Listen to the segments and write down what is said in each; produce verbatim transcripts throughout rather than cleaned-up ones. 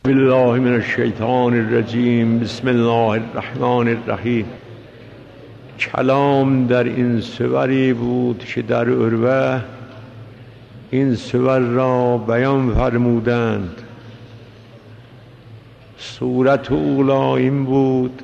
بالله من الشیطان الرجیم. بسم الله الرحمن الرحیم. کلام در این سوری بود که در عروه این سور را بیان فرمودند. صورت اولا این بود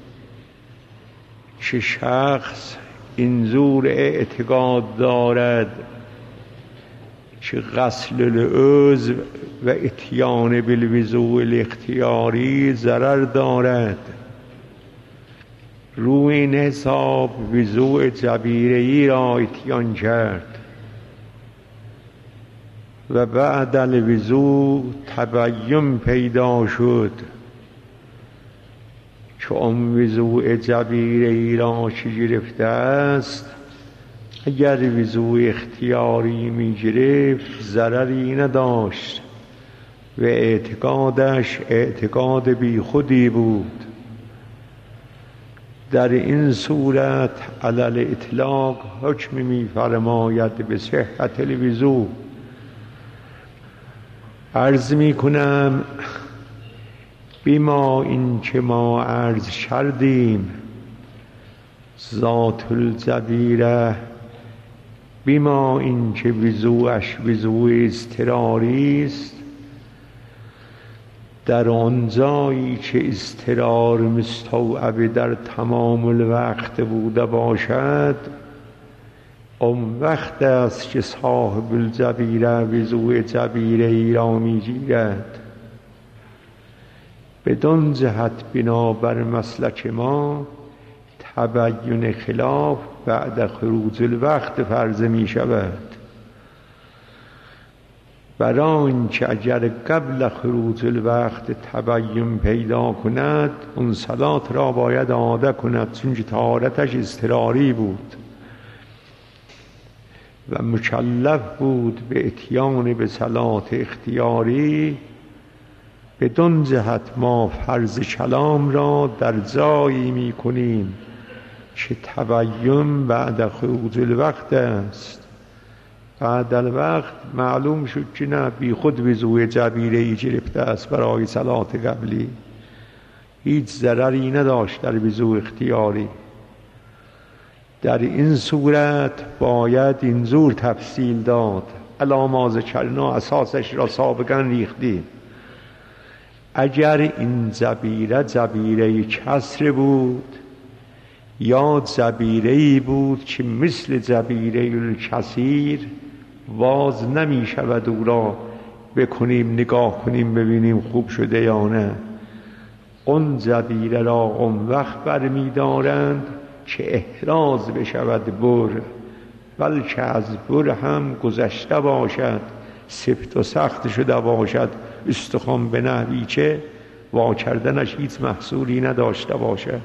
که شخص اینجور اعتقاد دارد که غسل العضو و اتیان بالوضوء الاختیاری ضرر دارد. روی این حساب وضوء جبیره‌ای را اتیان کرد و بعد الوضوء تبین پیدا شد که اون وضوء جبیره‌ای را که گرفته است اگر وضوء اختیاری می گرفت ضرری نداشت و اعتقادش اعتقاد بی خودی بود. در این صورت علی الاطلاق حکم می فرماید به صحت الوضوء. عرض می کنم بیما این که ما عرض کردیم ذات الجبیره، بیما این که وضوعش وضوع اضطراری است، در آن جایی که اضطرار مستوعب در تمام الوقت بوده باشد اون وقت است که صاحب الجبیره وضوع جبیره ای را می گیرد. بدان جهت بنابر مسلک ما تبین خلاف بعد خروج الوقت فرض می شود، برای اینکه اگر قبل خروج الوقت تبین پیدا کند اون صلات را باید اعاده کند، چون طهارتش اضطراری بود و مکلف بود به اتیان به صلات اختیاری. بدون جهت ما فرض کلام را در جایی می کنیم که تبین بعد خروج الوقت است. بعد الوقت معلوم شد که نه، بی خود وضوء جبیره ای گرفته است برای صلات قبلی، هیچ ضرری نداشت در وضوء اختیاری. در این صورت باید اینجور تفصیل داد. علامه ذکرنا اساسش را سابقا ریختیم. اگر این جبیره جبیره کسر بود یا جبیره‌ای بود که مثل جبیره الکثیر واز نمی شود او را بکنیم نگاه کنیم ببینیم خوب شده یا نه، اون جبیره را اون وقت برمی دارند که احراز بشود بر، بلکه از بر هم گذشته باشد، سفت و سخت شده باشد، استخوان به نحوی که وا کردنش هیچ محصولی نداشته باشد.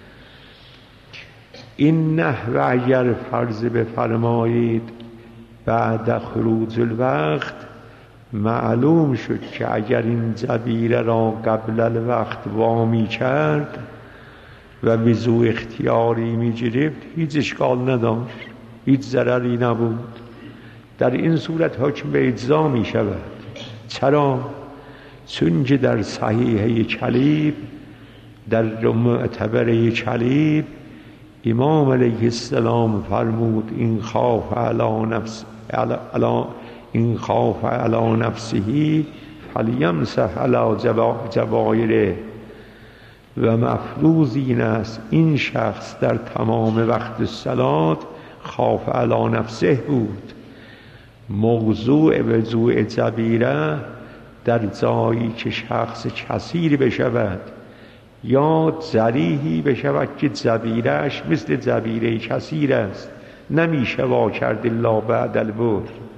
این نحو اگر فرض بفرمایید بعد خروج الوقت، معلوم شد که اگر این جبیره را قبل الوقت وامی کرد و وضوء اختیاری می گرفت هیچ اشکال نداشت، هیچ ضرری نبود. در این صورت حکم به اجزا می شود. چرا؟ چون که در صحیحه کلیب، در معتبره کلیب، امام علیه السلام فرمود این خاف علی نفس علی این خاف علی نفسه فلیمسح علی جبایره. و مفروض این است این شخص در تمام وقت صلات خاف علی نفسه بود. موضوع وضوء جبیره در جایی که شخص کثیر بشود یا ذریحی بشود که جبیرهش مثل جبیره کثیر است، نمیشه وا کرد الا بعد البر،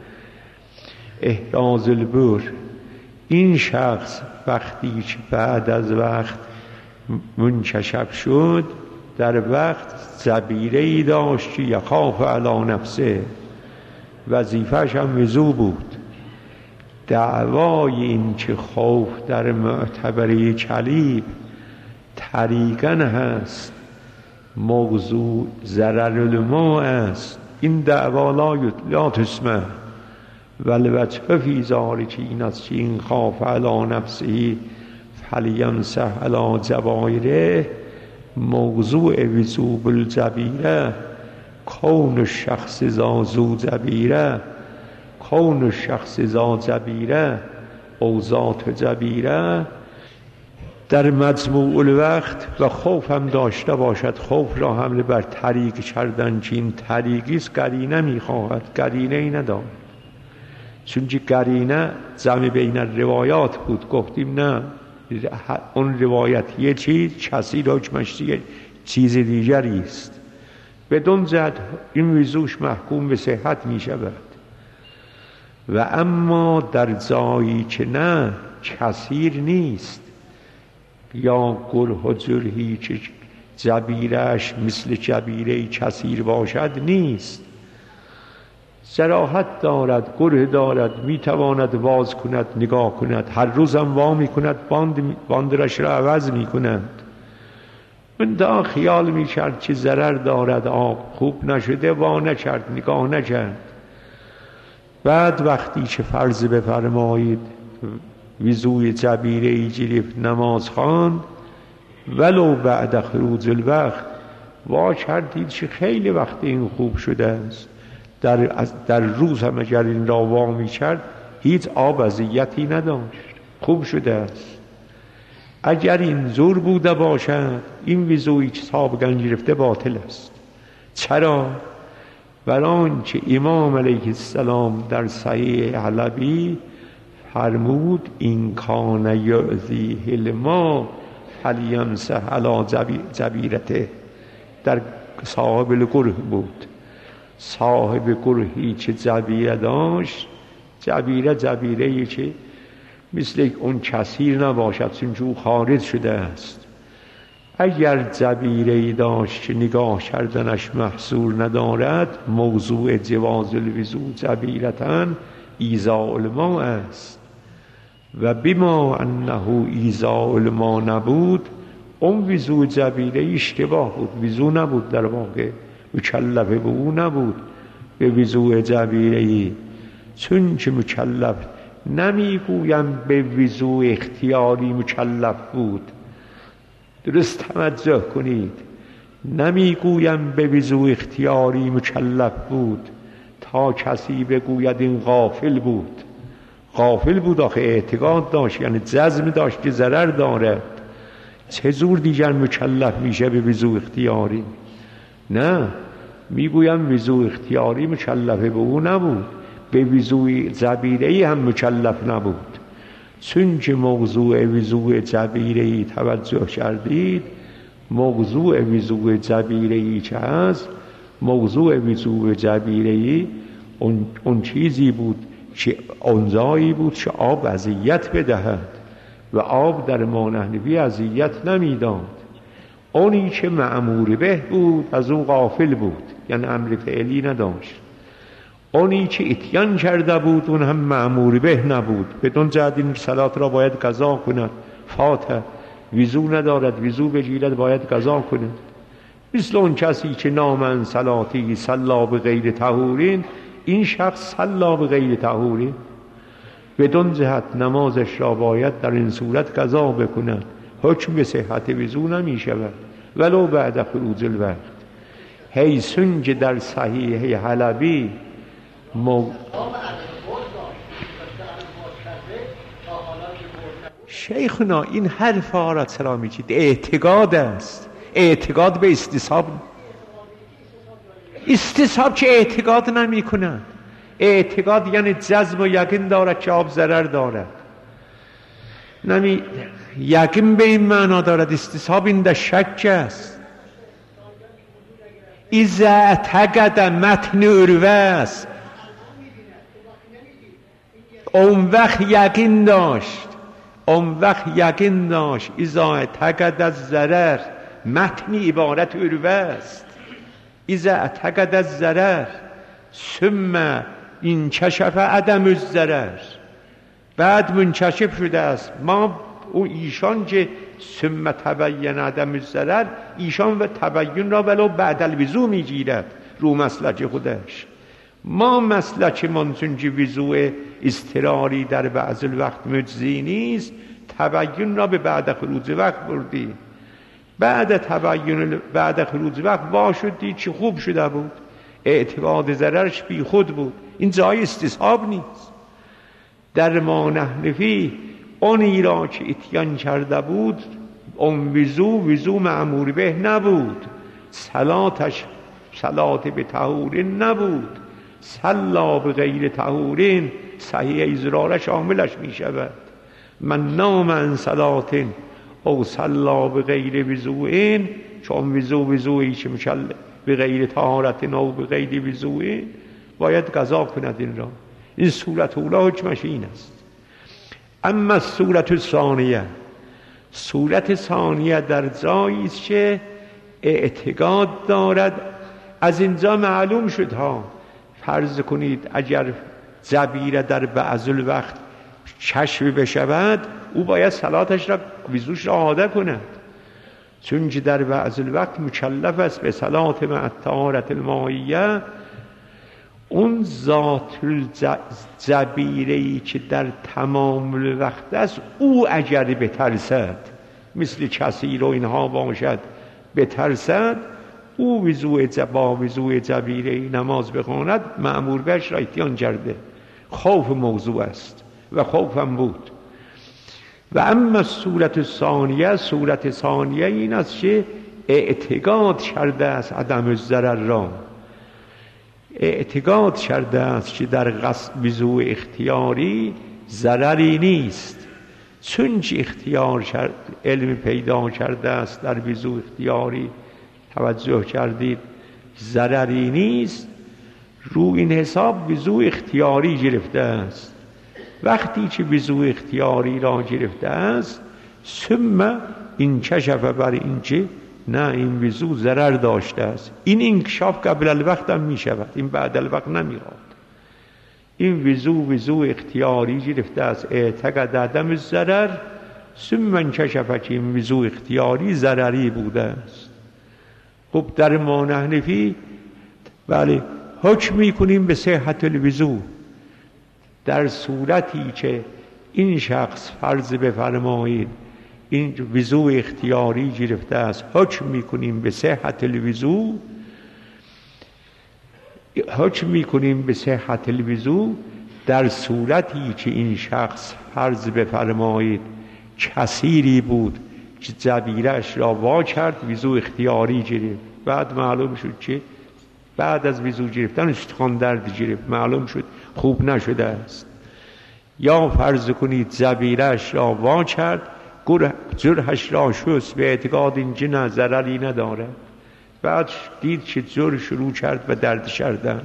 احراز البر. این شخص وقتی که بعد از وقت منکشف شد در وقت جبیره‌ای داشت که یخاف علی نفسه، وظیفه‌ش هم وضو بود. دعوای این که خوف در معتبره کلیب طریقاً هست، موضوع ضرر الماء است، این دعوا لا تسمع. والوجه فی ذلک این است که این خاف علی نفسه فلیمسح علی جبایره موضوع وضوء بالجبیره کون الشخص ذا ذو جبیره کون الشخص ذا جبیره او ذات جبیره در مجموع الوقت و خوف هم داشته باشد. خوف را حمله بر طریق کردن که این طریقی است قرینه میخواهد، قرینه ای ندارد. چون که قرینه جمع بین روایات بود، گفتیم نه اون روایت یه چیز کسی را حکمش چیز دیگری است. بدون جهت این وضوش محکوم به صحت می شود. و اما در جایی که نه کثیر نیست یا گره و جرحی که جبیرش مثل جبیره کثیر باشد نیست، جراحت دارد، گره دارد، میتواند واز کند، نگاه کند، هر روزم وا میکند، باند باندرش را عوض میکنند. من دا خیال میکرد که ضرر دارد، آب خوب نشده، وا نکرد، نگاه نکرد. بعد وقتی که فرض بفرمایید وضوی جبیره ای گرفت نماز خواند، ولو بعد خروج الوقت وا کردید که خیلی وقت این خوب شده است، در, در روز هم اگر این را وا می کرد هیچ آب اذیتی نداشت، خوب شده است. اگر این زور بوده باشد این وضویی که سابقا گرفته باطل است. چرا؟ بران که امام علیه السلام در صحیح حلبی فرمود این کان یعذی الماء فلیمسح علی جبیرته. در صاحب الگره بود، صاحب گرهی که جبیره داشت، جبیره جبیره که مثل اون کثیر نباشد چون جو خارج شده است. اگر جبیره داشت که نگاه کردنش محصور ندارد، موضوع جواز الوضوء جبیرتن ایزاء الماء است. و بما انه ایزاء الماء نبود، اون وضوء جبیره اشتباه بود، وضوء نبود، در واقع مکلف به او نبود به وضوء جبیره. چون که مکلف نمیگویم به وضوء اختیاری مکلف بود، درست توجه کنید، نمیگویم به وضوء اختیاری مکلف بود تا کسی بگوید این غافل بود. غافل بود آخه اعتقاد داشت، یعنی جزم داشت که ضرر داره، چه زور دیگر مکلف میشه به وضوء اختیاری؟ نه، میگویم وضوء اختیاری مکلف به او نبود، به وضوء جبیره‌ای هم مکلف نبود. چون که موضوع وضوء جبیره‌ای توجه کردید، موضوع وضوء جبیره‌ای چه هست؟ موضوع وضوء جبیره‌ای اون, اون چیزی بود که اونجایی بود که آب اذیت بدهد و آب در ما نحنفی اذیت نمیداد. اونی که مأمور به بود از اون غافل بود، یعنی امر فعلی نداشت. اونی که اتیان کرده بود اون هم مأمور به نبود، بدون جهت این صلات را باید قضا کند، فاتح وضو ندارد، وضو بگیرد باید قضا کند. مثل اون کسی که نامن صلاتی صلا به غیر طهورین، این شخص صلا به غیر طهورین، بدون جهت نمازش را باید در این صورت قضا بکند، حکم به صحت وضو نمی شود ولو بعد خروج الوقت. حیثون که در صحیح حلبی مو... شیخنا این حرف ها را چرا میچید؟ اعتقاد است، اعتقاد به استصحاب. استصحاب که اعتقاد نمی کند. اعتقاد یعنی جزم و یقین دارد که آب ضرر دارد، نمی یقین به این معنا دارد. استصحاب این در شک است. اذا اعتقد متن عروه است، اون وقت یقین داشت، اون وقت یقین داشت. اذا اعتقد از ضرر، متن عبارت عروه است. اذا اعتقد از ضرر ثم این کشف عدم الضرر، بعد منکشف شده است. ما او ایشان که ثم تبین عدم الضرر، ایشان و تبین را ولو بعد الوضو میگیرد رو مسلک خودش. ما مسلک منسون که وضوء اضطراری در بعض الوقت مجزی نیست، تبیین را به بعد خروج وقت بردی. بعد تبیین بعد خروج وقت وا شدی چی خوب شده بود، اعتقاد ضررش بی خود بود. این جای استصحاب نیست. در ما نحنفی اونی را که اتیان کرده بود اون وضو وضو معمور به نبود، صلاتش صلات به طهورین نبود. صلا به غیر طهورین صحیح ازرار شاملش می شود. من نام عن صلاتین او صلا به غیر وضوئین، چون وضو وضوئی که مشل به غیر طهارت او به غیر وضوئین باید قضا کند این را. این صورت اولا حکمش این است. اما صورت ثانیه، صورت ثانیه در جایی است که اعتقاد دارد. از اینجا معلوم شد ها، فرض کنید اگر جبیره در بعض الوقت کشف بشود او باید صلاتش را وضوش را عاده کند، چون که در بعض الوقت مکلف است به صلات مع الطهارة المائیه. اون ذات الجبیره‌ای که در تمام الوقت است او اگر بترسد مثل کسی رو اینها باشد بترسد، او وضوء با وضوء جبیره‌ای نماز بخواند مأمور بهش را اتیان کرده. خوف موضوع است و خوفم بود. و اما صورت ثانیه، صورت ثانیه این است که اعتقاد کرده است عدم الضرر را، اعتقاد کرده است که در قصد وضوء اختیاری ضرری نیست، چون که اختیار کرد علم پیدا کرده است در وضوء اختیاری، توجه کردید ضرری نیست، رو این حساب وضوء اختیاری گرفته است. وقتی که وضوء اختیاری را گرفته است ثم این کشف بر این که نه این وضوء ضرر داشته است، این انکشاف قبل الوقت هم می شود، این بعد الوقت نمی خواد. این وضوء وضوء اختیاری گرفته است، اعتقد عدم الضرر، ثم انکشف که این وضوء اختیاری ضرری بوده است. خب در ما نحنفی بله حکم می کنیم به صحت الوضوء در صورتی که این شخص فرض بفرمایید این وضوء اختیاری گرفته است، حکم میکنیم به صحت الوضوء، حکم میکنیم به صحت الوضوء در صورتی که این شخص فرض بفرمایید کثیری بود که جبیرش را وا کرد وضوء اختیاری گرفت، بعد معلوم شد که بعد از وضوء گرفتن استخوان درد گرفت، معلوم شد خوب نشده است. یا فرض کنید جبیرش را وا کرد جرحش را شست به اعتقاد اینجا نه ضرری نداره، بعد دید که جرح شروع کرد و درد کردن.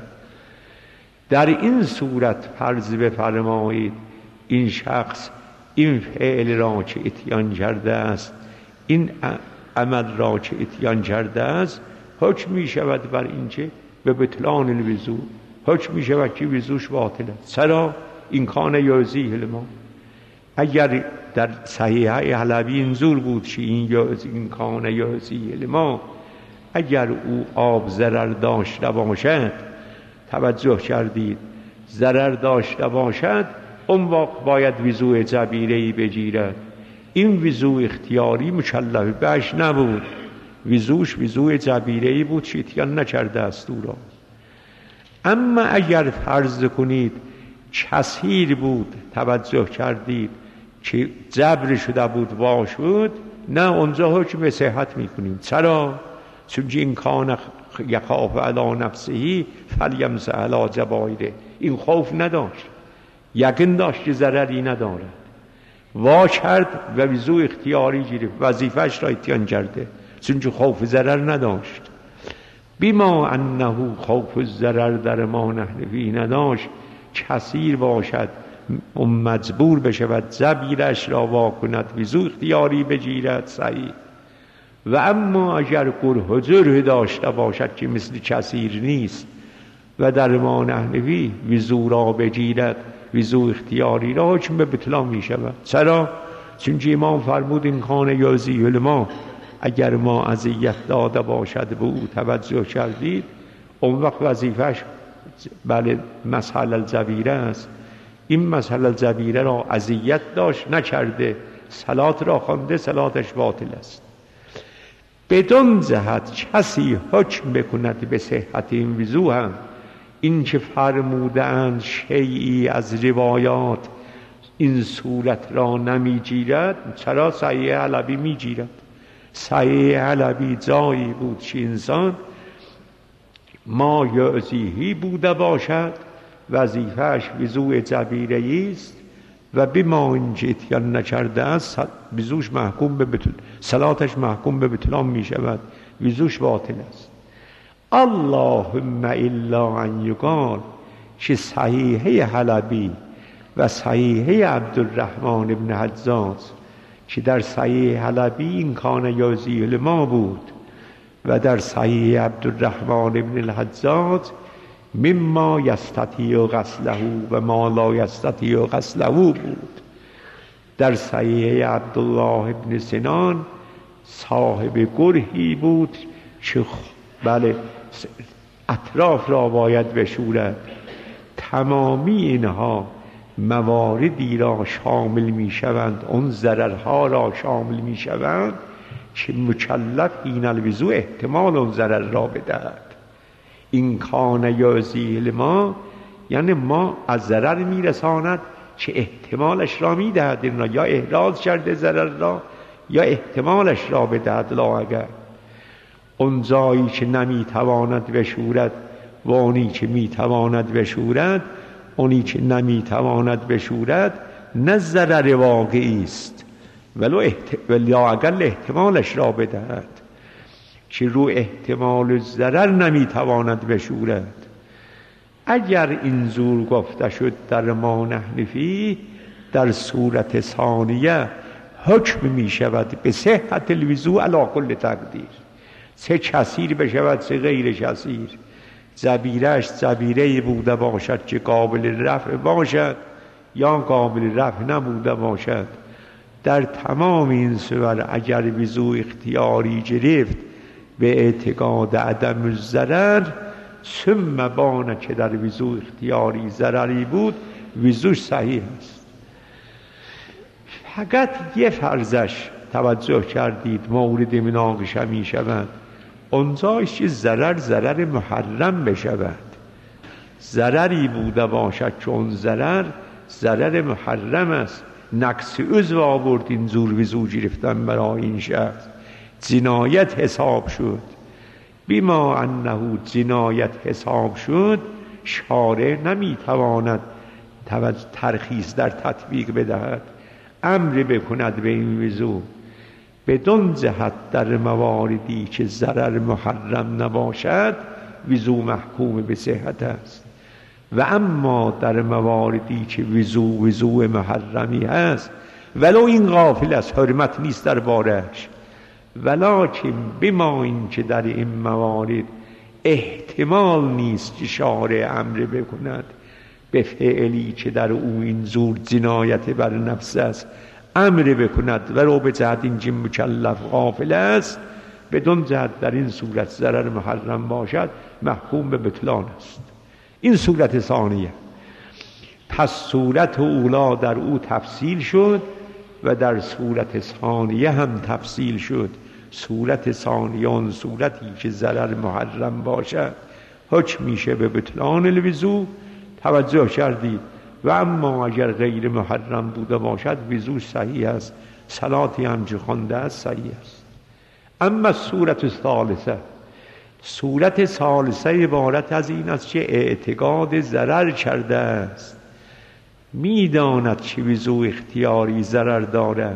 در این صورت فرض بفرمایید این شخص این فعل را که اتیان کرده است، این عمل را که اتیان کرده است، حکم می شود بر اینکه به بطلان الوضوء، حکم می شود که وضوش باطل است. چرا؟ این کان یعزیه لما. اگر در صحیحه حلبی اینجور بود که این این کان یعزیه لما، اگر او آب ضرر داشته باشد، توجه کردید ضرر داشته باشد، اون وقت باید وضوء جبیره‌ای بگیرد. این وضوء اختیاری مکلف بهش نبود، وضوش وضوء جبیره‌ای بود که اتیان نکرده است او را. اما اگر فرض کنید کثیر بود، توجه کردید که جبر شده بود وا شد، نه اونجا حکم به صحت میکنیم. چرا؟ چون این کان یخاف علی نفسه فلیمسح علی جبایره، این خوف نداشت، یقین داشت که ضرری ندارد، وا کرد و وضوء اختیاری گرفت، وظیفه‌اش را اتیان کرده، چون که خوف ضرر نداشت. بیما انه خوف الضرر در ما نحنفی نداشت، کثیر باشد و مجبور بشود جبیرش را وا کند وضوء اختیاری بگیرد صحیح. و اما اگر قرح و جرح داشته باشد که مثل کثیر نیست و در ما نحنفی وضوء را بگیرد وضوء اختیاری را، حکم به بطلان می شود. چرا؟ چون امام فرمود این کان یعزیه لما، اگر ما اذیت داده باشد به او، توجه کردید، اون وقت وظیفه‌اش بله مسحل الجبیره است. این مسحل الجبیره را اذیت داشت نکرده، صلات را خوانده صلاتش باطل است. بدون جهت کسی حکم بکند به صحت این وضو هم این که فرموده اند شیئی از روایات این صورت را نمی گیرد، چرا صحیح حلبی می گیرد؟ صحیح حلبی جایی بود که انسان ما یعزیهی بوده باشد، وظیفهش وضوء جبیره‌ای است و بما اینکه اتیان نکرده است وضوش محکوم به بطل، صلاتش محکوم به بطلان می شود، وضوش باطل است. اللهم الا ان یقال که صحیحه حلبی و صحیحه عبدالرحمن ابن حجاج که در صحیح حلبی این کان یعزیه لما بود و در صحیح عبدالرحمن ابن الحجاج مما یستطیع غسله و ما لا یستطیع غسله بود. در صحیح عبدالله ابن سنان صاحب گرهی بود که بله اطراف را باید بشورد. تمامی اینها مواردی را شامل می شوند، اون ضررها را شامل می شوند که مکلف این الوضوء احتمال اون ضرر را بدهد. این کان یعزیه ما یعنی ما از ضرر می رساند که احتمالش را می دهد، این را یا احراز کرده ضرر را یا احتمالش را بدهد. لا اگر اون جایی که نمی تواند بشورد و اونی که می تواند بشورد، اونی که نمی تواند بشورد نه ضرر واقعی است ولو احت... ولی اگر احتمالش را بدهد که رو احتمال ضرر نمی تواند بشورد. اگر این زور گفته شد در ما نحن فیه، در صورت ثانیه حکم می شود به صحت الوضوء علی کل تقدیر، چه کثیر بشود چه غیر کثیر. جبیرش جبیره بوده باشد که قابل رفع باشد یا قابل رفع نبوده باشد، در تمام این صور اگر وضوء اختیاری گرفت به اعتقاد عدم الضرر، ثم بانه که در وضوء اختیاری ضرری بود، وضوش صحیح است. فقط یه فرضش توجه کردید مورد مناقشه می شود، اونجایش که ضرر ضرر محرم بشود. ضرری بوده باشد که اون ضرر ضرر محرم است، نقص عضو آورد این زور وضو گرفتن برای این شخص، جنایت حساب شد. بما انه جنایت حساب شد، شارع نمیتواند ترخیص در تطبیق بدهد، امر بکند به این وضو بدون جهت در مواردی که ضرر محرم نباشد وضو محکوم به صحت است، و اما در مواردی که وضو وضو محرمی است ولو این غافل است، حرمت نیست در بارش، ولکن بما این که در این موارد احتمال نیست که شارع امر بکند به فعلی که در او این زور جنایت بر نفس است امر بکند، ولو به جهت این که مکلف غافل است، بدون جهت در این صورت ضرر محرم باشد محکوم به بطلان است. این صورت ثانیه. پس صورت اولا در او تفصیل شد و در صورت ثانیه هم تفصیل شد. صورت ثانیه اون صورتی که ضرر محرم باشد حکم میشه به بطلان الوضو، توجه کردید، و اما اگر غیر محرم بوده باشد وضو صحیح است، صلاتی هم که خوانده است صحیح است. اما صورت ثالثه، صورت ثالثه عبارت از این است که اعتقاد ضرر کرده است، میداند که وضو اختیاری ضرر دارد،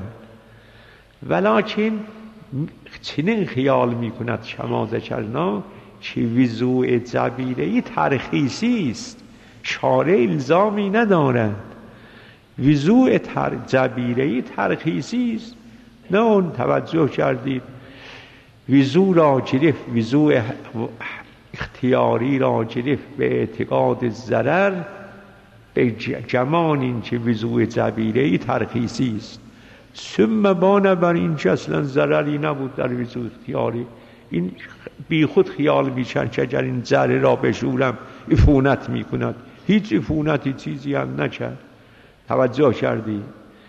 ولکن چنین خیال میکند کما ذکرنا که وضوء جبیره‌ای ترخیصی است، شارع الزامی ندارد. وضوء تر... جبیره‌ای ترخیصی است، نه اون توجه کردید وضو را گرفت، وضوء اختیاری را گرفت به اعتقاد ضرر، به گمان این که وضوء جبیره‌ای ترخیصی است، ثم بانه بر این که اصلا ضرری نبود در وضوء اختیاری. این بی خود خیال میشن که اگر این ذره را بشورم عفونت میکند، هیچ عفونتی چیزی هم نکرد. توجه کردی؟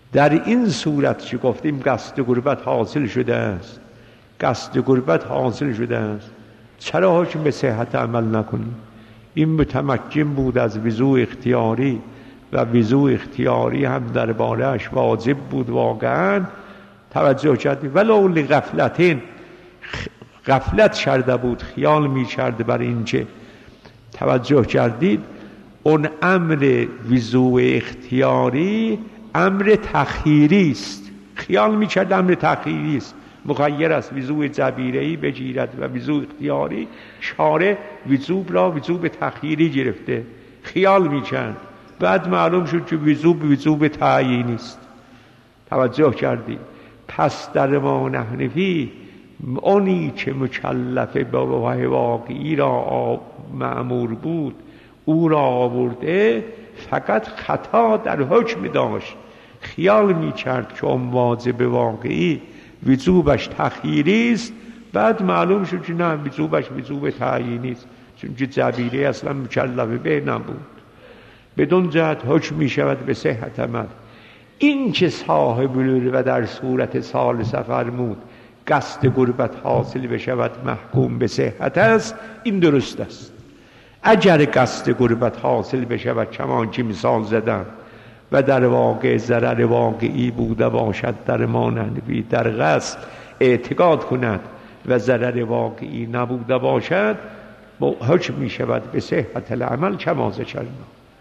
در این صورت که گفتیم قصد غربت حاصل شده است، قصد غربت حاصل شده است، چرا حکم به صحت عمل نکنیم؟ این متمکن بود از وضوء اختیاری و وضوء اختیاری هم درباره‌اش واجب بود واقعا. توجه کردید ولو لغفلتین، غفلت کرده بود، خیال می کرده بر اینکه توجه کردید اون امر وضوء اختیاری امر تخییری است، خیال می کرد امر تخییری است، مخیر است، وضوء جبیره‌ای بگیرد و وضوء اختیاری. شارع وضوء را وضوء تخییری گرفته، خیال می کرد، بعد معلوم شد که وضوء وضوء تعیینی است. توجه کردید؟ پس در ما نحنفی اونی که مکلف با واقعی را مأمور بود او را آورده، فقط خطا در حکم داشت، خیال می کرد که اون واجب واقعی وجوبش تخییری است، بعد معلوم شد که نه وجوبش وجوب تعیینی است، چون که جبیره اصلا مکلف به نبود. بدون جهت حکم می شود به صحت عمل. این که صاحب و در صورت ثالثه فرمود قصد غربت حاصل بشود محکوم به صحت است، این درست است. اگر قصد غربت حاصل بشود چمان که مثال زدم و در واقع ضرر واقعی بوده باشد در ما نحنفی در قصد اعتقاد کند و ضرر واقعی نبوده باشد، حکم می شود به صحت العمل کما ذکرنا.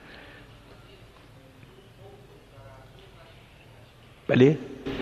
بله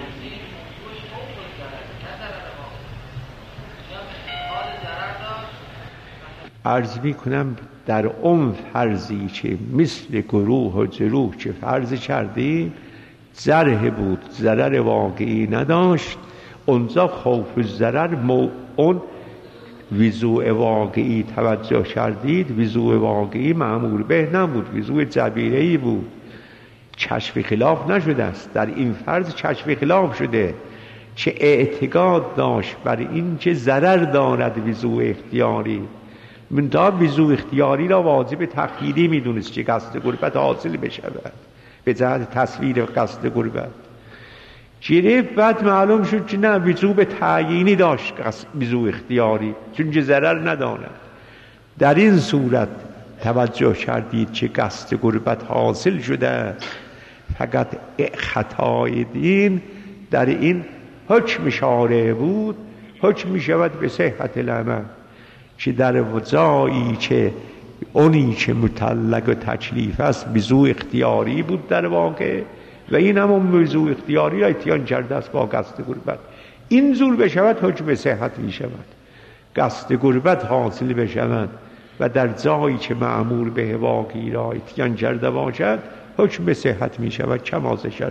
عرض می کنم در اون فرضی که مثل گروه و جروح که فرض کردیم ضرر بود، ضرر واقعی نداشت، اونجا خوف ضرر مو اون وضوء واقعی توجه کردید، وضوء واقعی معمول به نبود، وضوء جبیره‌ای بود، کشف خلاف نشده است. در این فرض کشف خلاف شده که اعتقاد داشت بر این که ضرر دارد وضوء اختیاری، منتها وضوء اختیاری را واجب تخییری میدونست که قصد غربت حاصل بشود به جهت تصویر قصد غربت گرفت. بعد معلوم شد که نه وضوء تعیینی داشت وضوء اختیاری، چون که ضرر ندارد. در این صورت توجه کردید که قصد غربت حاصل شده، فقط خطای دین در این حکم شارع بود، حکم می شود به صحت العمل که در جایی که اونی که متعلق و تکلیف است وضوء اختیاری بود در واقع و این هم وضوء اختیاری را اتیان کرده است با قصد غربت، این زور بشود حکم به صحت می شود. قصد غربت حاصل بشود و در جایی که مأمور به واقعی را اتیان کرده باشد حکم به صحت می شود کما ذکرنا.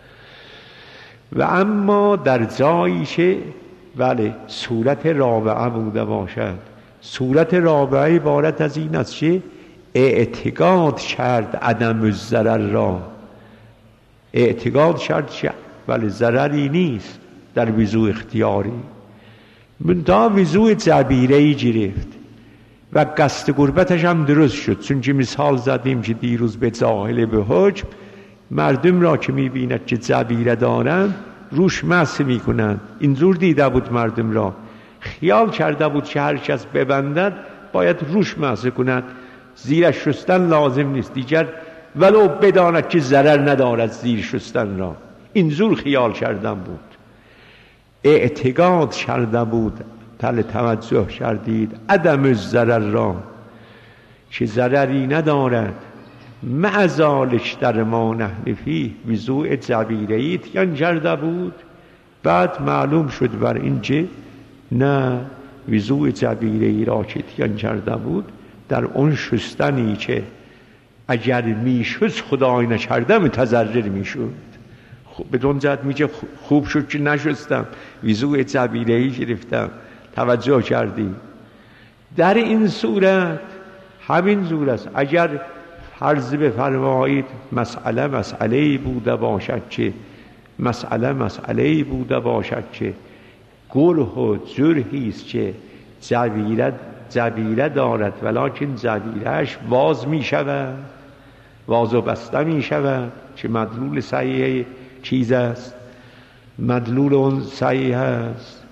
و اما در جایی که بله صورت رابعه بوده باشد، صورت رابعه عبارت از این است که اعتقاد کرد عدم الضرر را، اعتقاد کرد که بله ضرری نیست در وضوء اختیاری، منتها وضوء جبیره‌ای گرفت و قصد غربتش هم درست شد، چون که مثال زدیم که دیروز به ظاهر به حکم مردم را که می‌بیند که جبیره دارند روش مسح می‌کنند، اینجور دیده بود مردم را، خیال کرده بود که هر کس ببندد باید روش مسح کند، زیرش شستن لازم نیست دیگر ولو بداند که ضرر ندارد زیر شستن را، اینجور خیال کردن بود، اعتقاد کرده بود. تل توجه کردید عدم الضرر را که ضرری ندارد، مع ذالک در ما نحنفی وضوء جبیره‌ای اتیان کرده بود، بعد معلوم شد بر این که نه وضوء جبیره‌ای را که اتیان کرده بود در اون شستنی که اگر میشست خدای نکرده متضرر میشد، بدون جهت میگه خوب شد که نشستم وضوء جبیره‌ای گرفتم. توجه کردی؟ در این صورت همین زور است. اگر فرض بفرمایید مسئله مسئله‌ای بوده باشد که مسئله مسئله‌ای بوده باشد که گره و جرحی است که جبیره جبیره دارد ولکن جبیرهش باز می شود، باز و بسته می شود که مدلول صحیح چیز است، مدلول اون صحیح است.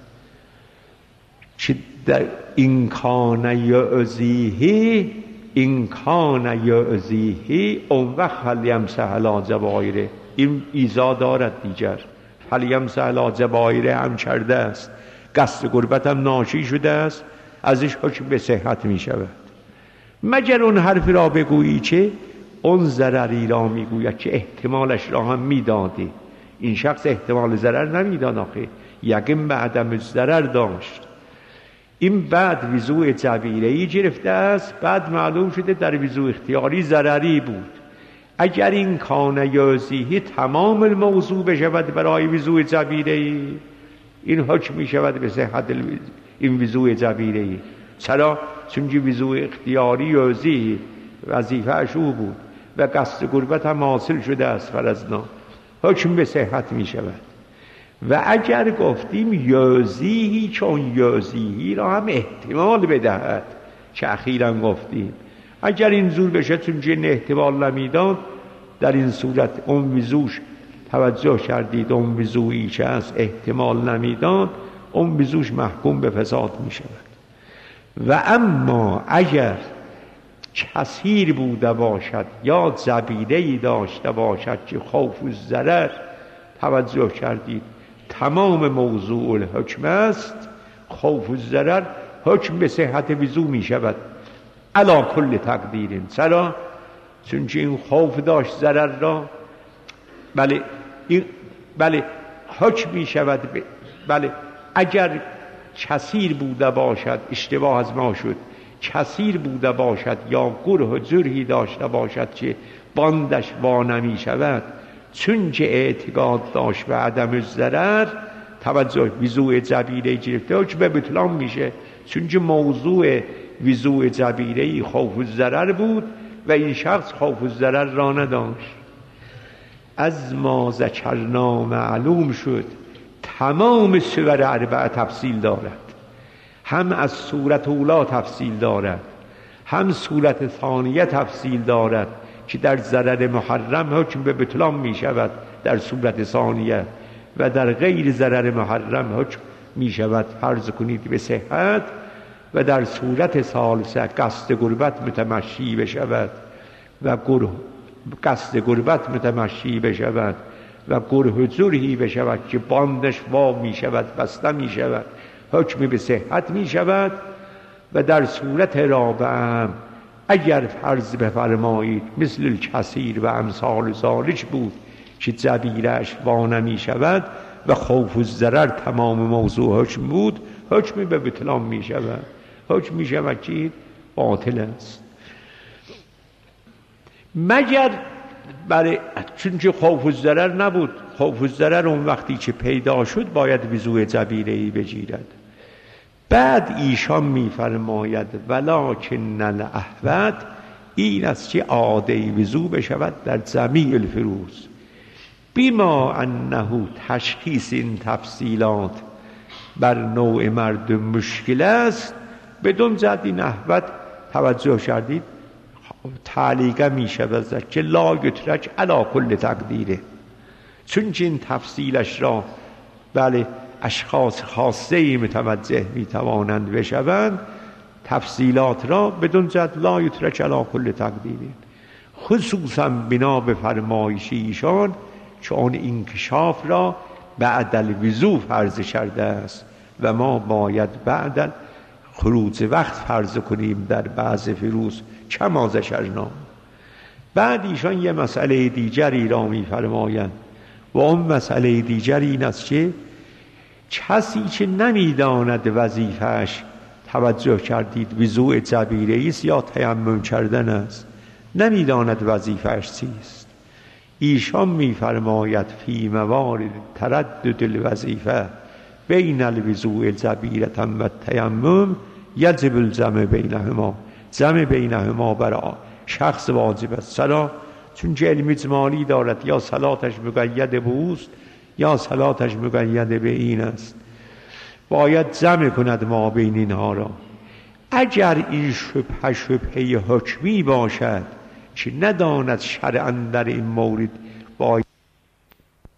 چه در این کان یعزیهی، این کان یعزیهی اون وقت فلیمسح علی جبایره. این ایزا دارد دیگر. فلیمسح علی جبایره هم کرده است، قصد غربت هم ناشی شده است، ازش حکم به صحت می شود. مگر اون حرفی را بگویی که اون ضرری را می گوید که احتمالش را هم می دادی. این شخص احتمال ضرر نمیداد آخه، یقین به عدم ضرر داشت. این بعد وضوء جبیره‌ای گرفته است، بعد معلوم شده در وضوء اختیاری ضرری بود. اگر این کان یعزیهی تمام الموضوع بشود برای وضوء جبیره‌ای، این حکم می شود به صحت این وضوء جبیره‌ای. چرا؟ چون وضوء اختیاری یعزیهی وظیفه اش او بود و قصد غربت هم حاصل شده است فرضنا، حکم به صحت می شود. و اگر گفتیم یعزیهی، چون یعزیهی را هم احتمال بدهد که اخیراً گفتیم، اگر این زور بشه چون جن احتمال نمیداد، در این صورت اون وضوش توجه کردید، اون وضوعی که از احتمال نمیداد، اون وضوش محکوم به فساد می شود. و اما اگر کثیر بوده باشد یا زبیده‌ای داشته باشد که خوف و ضرر، توجه کردید تمام موضوع الحکم است، خوف و ضرر، حکم به صحت وضو می شود علی کل تقدیر. چرا؟ چون این خوف داشت ضرر را، بله این بله حکم می شود. بله اگر کثیر بوده باشد، اشتباه از ما شد، کثیر بوده باشد یا گره و جرحی داشته باشد که باندش وا نمی شود، چون که اعتقاد داشت به عدم ضرر، توجه وضوء جبیره گرفته که به بطلان میشه، چون که موضوع وضوء جبیره خوف و ضرر بود و این شخص خوف و ضرر را نداشت. از ما ذکرنا معلوم شد تمام سور اربعه تفصیل دارد، هم از صورت اولا تفصیل دارد، هم صورت ثانیه تفصیل دارد که در ضرر محرم حکم به بطلان می شود در صورت ثانیه، و در غیر ضرر محرم حکم می شود فرض کنید به صحت، و در صورت ثالثه قصد غربت متمشی بشود و گره قصد غربت متمشی بشود و گره جرحی بشود که باندش وا می شود بسته می شود، حکم به صحت می شود. و در صورت رابعه اگر فرض بفرمایید مثل الکثیر و امثال ذالک بود که جبیره‌اش وا نمی شود و خوف و ضرر تمام موضوع حکم بود، حکم به بطلان می شود، حکم می شود که باطل است. مگر برای چون که خوف و ضرر نبود، خوف و ضرر اون وقتی که پیدا شد باید وضوء جبیره‌ای بگیرد. بعد ایشان می‌فرماید ولکن الاحوط این است که عاده وضو بشود در جمیع الفروض، بما انه تشخیص این تفصیلات بر نوع مرد مشکل است. بدون جد این احوط توجه کردید تعلیقه می شود که لا یترک علی کل تقدیره، چون که این تفصیلش را بله اشخاص خاصه متوجه می توانند بشوند، تفصیلات را بدون جد لا یترک علی کل تقدیره، خصوصا بنا به فرمایش ایشان چون انکشاف را بعد الوضو فرض کرده است و ما باید بعد خروج وقت فرض کنیم در بعض فروض کما ذکرنا. بعد ایشان یه مسئله دیگری را می فرمایند و اون مسئله دیگر این است که کسی که نمی داند وظیفهش، توجه کردید وضوء جبیره است یا تیمم کردن است، نمی داند وظیفهش چیست، ایشان می فرماید فی موارد تردد الوظیفه بین الوضوء الجبیره و التیمم یجب الجمع بینهما، جمع بینهما برای شخص واجب است. چرا؟ چون که علم اجمالی دارد، یا صلاتش مقید به اوست یا صلاتش مقید به این است، باید جمع کند ما بین اینها را. اگر این شبهه شبهه حکمی باشد که نداند شرعاً در این مورد باید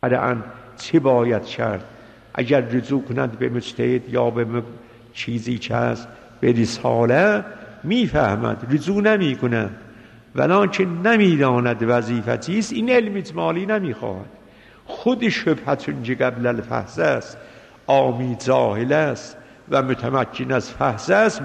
الان چه باید کرد؟ اگر رجوع کند به مجتهد یا به چیزی که هست به رساله میفهمد، رجوع نمی کند، ولکن نمیداند وظیفه چیست، این علم اجمالی نمیخواهد. خود شبهتون که قبل الفحص است، عامی جاهل است و متمکن از فحص است،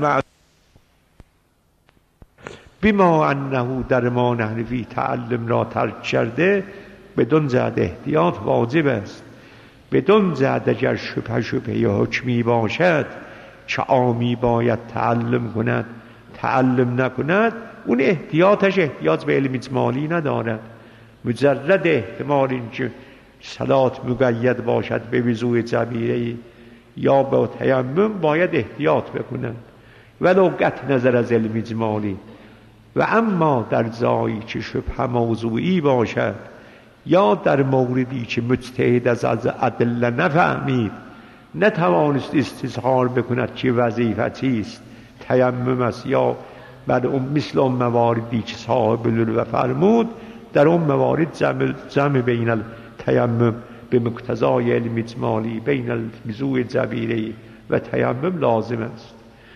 بما انه در ما نحنفی تعلم را ترک کرده، بدون جهت احتیاط واجب است. بدون جهت اگر شبه شبه یا حکمی باشد که عامی باید تعلم کند تعلم نکند، اون احتیاطش احتیاط به علم اجمالی ندارد. مجرد احتمال اینکه صلات مقید باشد به وضوء جبیره یا به تیمم باید احتیاط بکنند ولو قطع نظر از علم اجمالی. و اما در جایی که شبه موضوعی باشد یا در موردی که مجتهد از ادله نفهمید، نتوانست استظهار بکند که وظیفه چیست، تیمم است یا بعد اون مثل اون مواردی که صاحب العلوه فرمود، در اون موارد جمع, جمع بین التیمم به مقتضای علم اجمالی بین الوضوء جبیره و تیمم لازم است.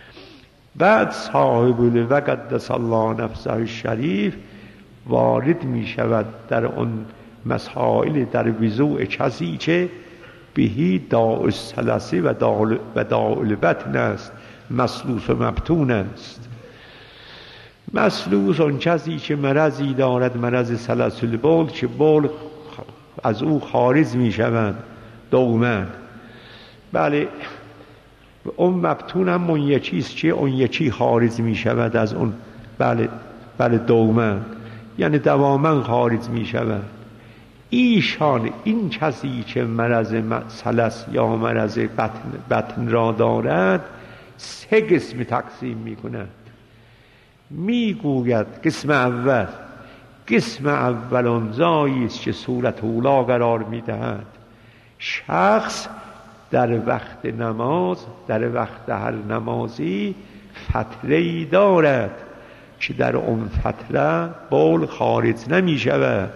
بعد صاحب العلوه قدس الله نفسه الشریف وارد می شود در اون مسائل در وضوء کسی که بهی داء السلسه و داء البطن است، مسلوس و مبتون است. مسلوس اون کسی که مرضی دارد، مرض سلس البول، که بول از او خارج می شود دوما. بله، اون مبتون هم اون یکیست که اون یکی خارج می شود از اون. بله بله دوما، یعنی دواما خارج می شود. ایشان این کسی که مرض سلس یا مرض بطن, بطن را دارد سه قسم تقسیم می کند. می گوید قسم اول، قسم اول اون جایی است که صورت اولا قرار می دهد. شخص در وقت نماز، در وقت هر نمازی فتره‌ای دارد که در اون فتره بول خارج نمی شود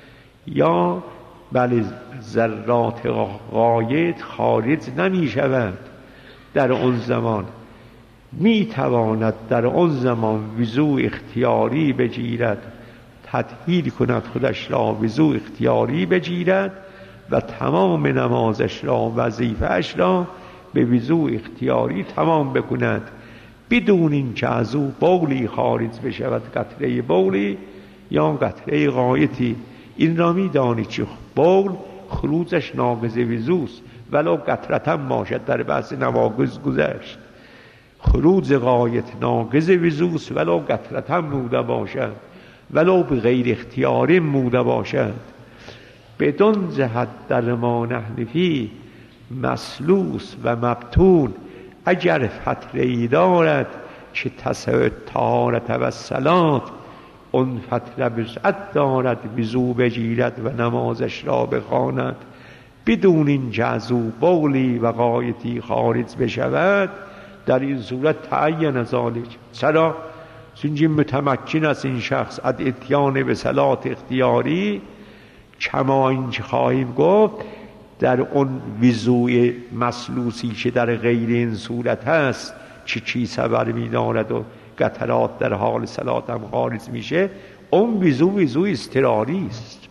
یا بله ذرات غایط خارج نمی شود. در اون زمان می تواند در اون زمان وضوء اختیاری بگیرد، تطهیر کند خودش را، وضوء اختیاری بگیرد و تمام نمازش را، وظیفه‌اش را به وضوء اختیاری تمام بکند، بدون این که از او بولی خارج بشود، قطره بولی یا قطره غایطی. این را می دانید که بول خروجش ناقض وضوست، ولو قطرة باشد. در بحث نواقض گذشت خروج غایط ناقض وضوست ولو قطرة موده باشد، ولو به غیر اختیاری موده باشد. بدون جهت در ما نحنفی مسلوس و مبتون اگر فتره‌ای دارد که تسع طهارت و صلات، اون فتره وسعت دارد وضو بگیرد و نمازش را بخواند بدون این که از او بولی و غایطی خارج بشود، در این صورت تعین ذالک. چرا؟ چون متمکن است این شخص از اتیان به صلات اختیاری، کما این که خواهیم گفت در اون وضوء مسلوسی که در غیر این صورت هست که کیسه برمی دارد و قطرات در حال صلات هم خارج میشه، اون وضوء وضوء اضطراری است.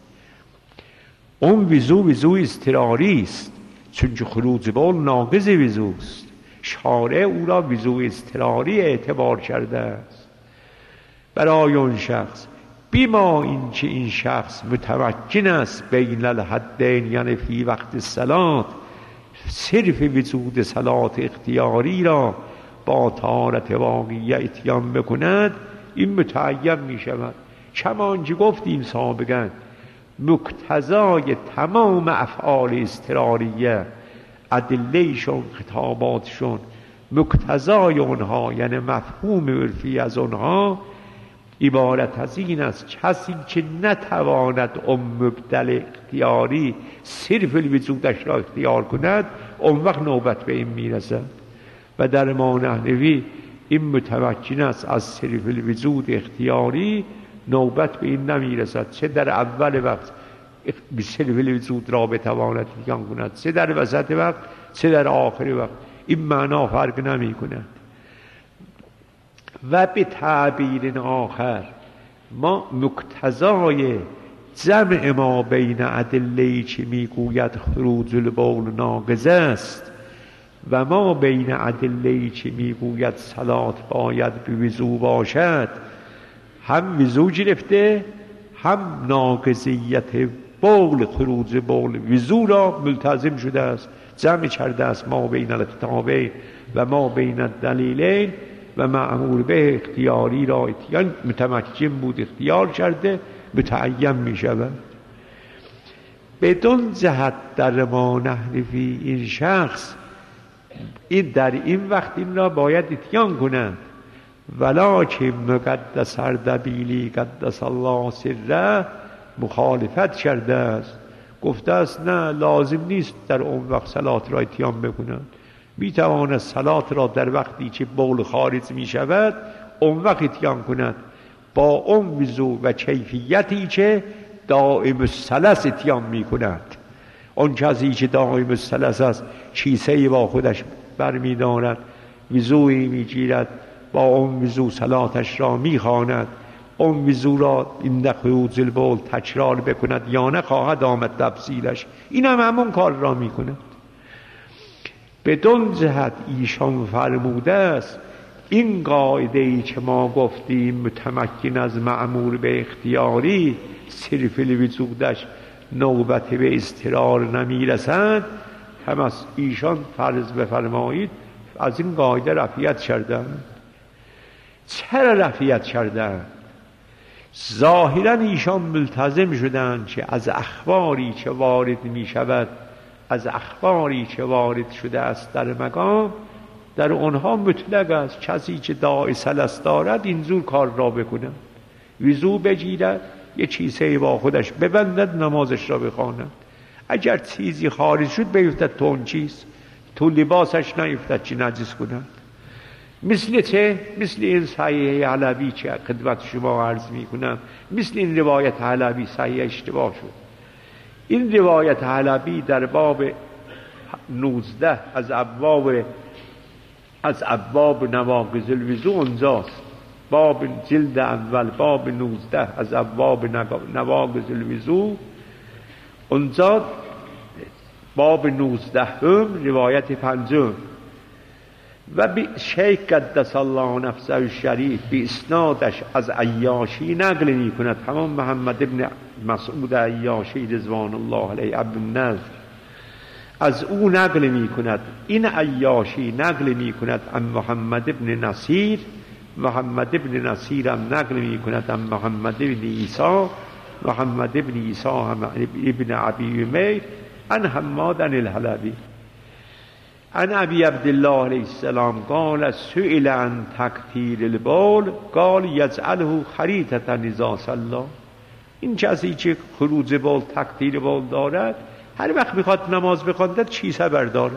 اون وضوء وضوء اضطراری است چون که خروج بول ناقض وضوء است. شارع او را وضوء اضطراری اعتبار کرده است برای اون شخص. بیما این که این شخص متمکن است بین الحدین، یعنی فی وقت صلات صرف وجود صلات اختیاری را با طهارت واقعیه اتیان بکند، این متعین می شود. کما آنچه گفتیم سابقا، مقتضای تمام افعال اضطراریه، ادلهشون، خطاباتشون، مقتضای اونها یعنی مفهوم عرفی از اونها عبارت از این است: کسی که نتواند اون مبدل اختیاری صرف الوجودش را اختیار کند، اون وقت نوبت به این میرسد. و در ما نحنفی این متمکن است از صرف الوجود اختیاری، نوبت به این نمیرسد، چه در اول وقت سلفل زود را بتواند اتیان کند، چه در وسط وقت چه در آخر وقت، این معنا فرق نمی کند. و به تعبیر آخر ما مقتضای جمع ما بین ادله‌ای که میگوید خروج البول ناقض است و ما بین ادله‌ای که میگوید صلات باید به وضو باشد، هم وضو گرفته هم ناقضیت بول خروج بول وضو را ملتزم شده است، جمع کرده است ما بین الکتابین و ما بین الدلیلین و مأمور به اختیاری را اتیان متمکن بود اختیار کرده متعین می شود. بدون جهت در ما نحنفی این شخص این در این وقت این را باید اتیان کنند، ولکن مقدس اردبیلی قدس الله سره مخالفت کرده است، گفته است نه لازم نیست در اون وقت صلات را اتیان بکنند، می تواند صلات را در وقتی که بول خارج می شود اون وقت اتیان کند با اون وضو و کیفیتی که دائم الثلث اتیان می کند. اون کسی که دائم الثلث است کیسه‌ای با خودش برمی دارد، وضویی می گیرد، با اون وضو صلاتش را می خواند، اون وضو را این خروج البول تکرار بکند یا نه خواهد آمد تفصیلش، این هم همون کار را می کند. بدون جهت ایشان فرموده است این قاعده ای که ما گفتیم متمکن از مأمور به اختیاری صرف الوجودش نوبت به اضطرار نمی رسند، هم از ایشان فرض بفرمایید از این قاعده رفعیت کردند. چرا رفعیت کردند؟ ظاهرا ایشان ملتزم شدند که از اخباری که وارد می شود، از اخباری که وارد شده است در مقام، در اونها مطلق است کسی که داعی ثلث دارد این زور کار را بکنه، وضو بگیرد یه چیزی با خودش ببندد نمازش را بخواند، اگر چیزی خارج شد بیفتد تو اون چیز، تو لباسش نیفتد چی نجس کنند. مثل چه؟ مثل این صحیح علوی که خدمت شما عرض می کنم، مثل این روایت علوی صحیح اشتباه شد. این روایت علوی در باب نوزده از ابواب از ابواب نواقض الوضو اونجاست، باب جلد اول باب نوزده از ابواب نواقض الوضو اونجا باب نوزده هم روایت پنجم و شیخ قدس الله نفسه الشریف به اسنادش از عیاشی نقل می کند، همون محمد ابن مسعود عیاشی رضوان الله علیه ابن النضر از او نقل می کند. این عیاشی نقل می کند عن محمد ابن نصیر، محمد ابن نصیر هم نقل می کند عن محمد ابن عیسی، محمد ابن عیسی هم ابن ابی امیر عن حماد الحلبی عن ابی عبدالله علیه السلام قال سئل عن تکثیر البول قال یجعله خریطة اذا صلی. این کسی که خروج بول تکثیر بول دارد هر وقت میخواد نماز بخواند چیزه برداره،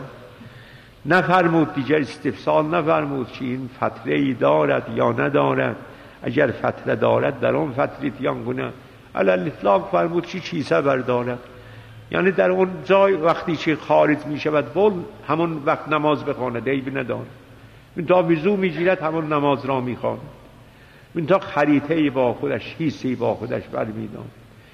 نفرمود دیگر استفسال نفرمود که این فتره ای دارد یا ندارد، اگر فتره دارد در اون فتره اتیان کنه، علی الاطلاق فرمود که چیزه برداره، یعنی در اون جای وقتی که خارج می شود بول همون وقت نماز بخواند، عیب نداره. من تا وضو می گیرد همون نماز را می خواند، من تا خریطه با خودش حیثی با خودش برمیدان.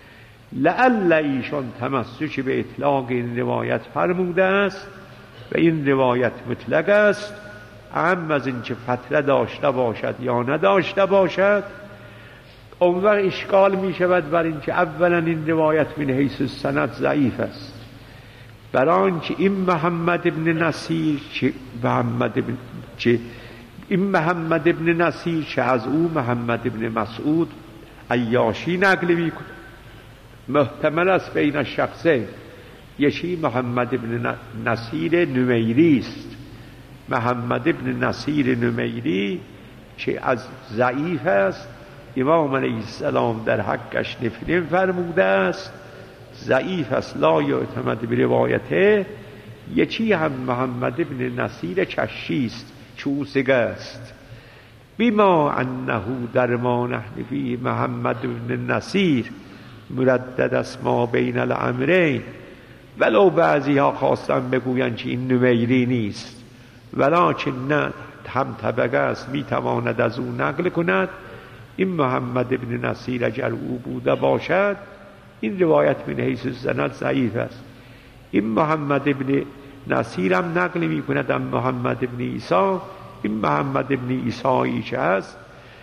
لعل ایشان تمسک به اطلاق این روایت فرموده است و این روایت مطلق است، اهم از این که فتره داشته باشد یا نداشته باشد. اون وقت اشکال می شود بر این که اولا این روایت من حیث السند ضعیف است، برای اینکه این محمد ابن نصیر که محمد ابن که این محمد ابن نصیر که از او محمد ابن مسعود عیاشی نقل می کند، محتمل است بین شخصه یکی محمد ابن نصیر نمیری است، محمد ابن نصیر نمیری که از ضعیف است، امام علیه السلام در حقش نفرین فرموده است ضعیف است لا یعتمد به روایته. یکی هم محمد ابن نصیر کشی است که او سگه است، بما انه در ما نحن فی محمد ابن نصیر مردد است ما بین الامرین، ولو بعضی ها خواستن بگویند که این نمیری نیست، ولکن نه هم طبقه است، میتواند از او نقل کند. این محمد ابن نصیر اگر او بوده باشد، این روایت من حیث سند ضعیف است. این محمد ابن نصیر هم نقل می کند از محمد ابن عیسی. این محمد ابن عیسی که هست،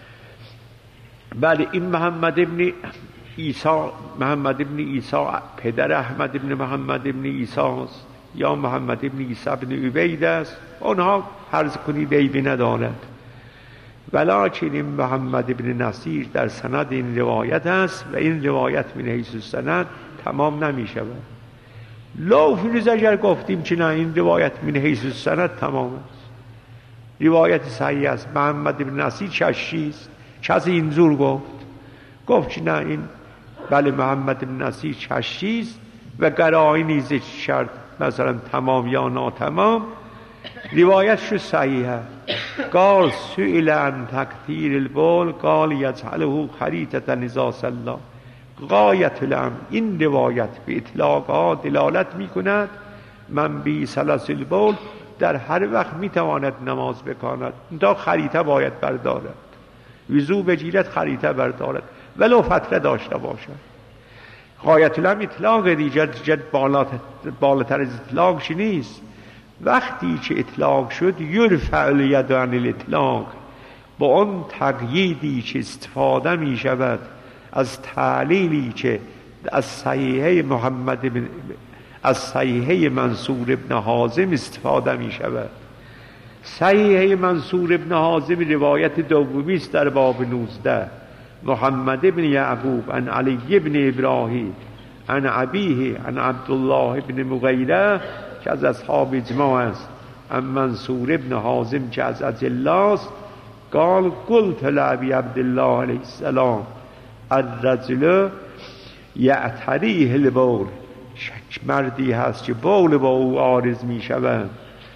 بله، این محمد ابن عیسی محمد ابن عیسی پدر احمد ابن محمد ابن عیسی است، یا محمد ابن عیسی ابن عبید است. آنها فرض کنید عیبی ندارد، ولکن این محمد ابن نصیر در سند این روایت است و این روایت من حیث سند تمام نمی شود. لو فیروز اگر گفتیم که نه این روایت من حیث سند تمام است، روایت صحیح است، محمد ابن نصیر چشی است، کسی اینجور گفت گفت که نه این بله محمد ابن نصیر چشی است و قرائن نیز شرط مثلا تمام یا ناتمام، روایتش صحیحه. قال سئل عن تکثیر البول قال یجعله خریطة اذا صلی. غایت الامر، این روایت به اطلاق ها دلالت می کند من بی سلس البول در هر وقت می تواند نماز بخواند، تا خریطه باید بردارد، وضو بگیرد خریطه بردارد ولو فتره داشته باشد. غایت الامر اطلاق دیگر دیگر بالاتر از اطلاقش نیست. وقتی که اطلاق شد یرفع الید عن الاطلاق، با اون تقییدی که استفاده می شود از تعلیلی که از صحیحه محمد بن از صحیحه منصور ابن حازم استفاده می شود. صحیحه منصور ابن حازم روایت دومی است در باب نوزده، محمد ابن یعقوب عن علی ابن ابراهیم عن ابیه عن عبدالله ابن مغیره که از اصحاب اجماع است، عن منصور ابن حازم که از اجلاست. قال قلت لابی عبدالله علیه السلام الرجل یعتریه البول، شک مردی هست که بول با او عارض می شود.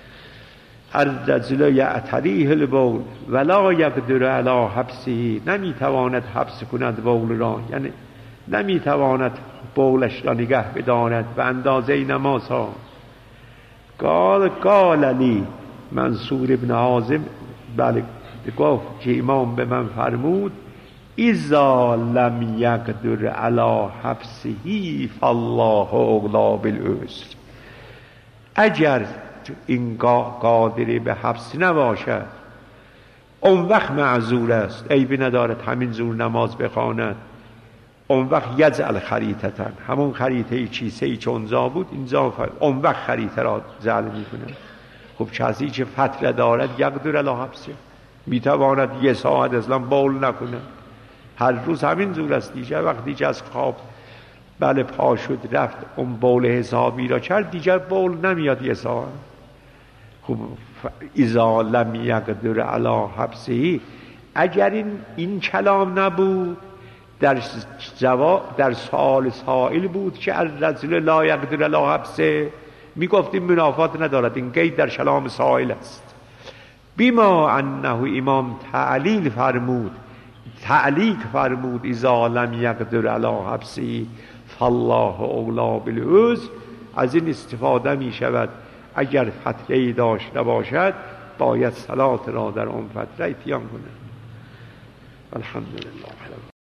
الرجل یعتریه البول ولا یقدر علی حبسه، نمی تواند حبس کند بول را، یعنی نمی تواند بولش را نگه بداند به اندازه نماز ها. قال قال لی منصور ابن حازم، بله گفت که امام به من فرمود اذا لم یقدر علی حبسه فالله اولی بالعسر، اگر این قادری به حبس نباشد اون وقت معذور است، عیبی ندارد همین زور نماز بخواند. اون وقت یجعل خریطتن، همون خریطه چیسه چونزا بود اینجا اون وقت خریطه را جعل میکنه. خب کسی که فتره دارد یقدر علی حبسه، میتواند یه ساعت اصلا بول نکنه، هر روز همین زور است. دیگر وقتی که از خواب بله پا شد رفت اون بول حسابی را کرد، دیگر بول نمیاد یه ساعت. خب اذا لم یقدر علی حبسه، اگر این این کلام نبود در جواب در سوال سائل بود که الرجل لا یقدر علی حبسه، میگفتیم منافات ندارد، این قید در کلام سائل است. بما انه امام تعلیل فرمود تعلیق فرمود اذا لم یقدر علی حبسه فالله اولی بالعسر، از این استفاده می شود اگر فتره داشته باشد باید صلات را در اون فتره اتیان کند. الحمدلله.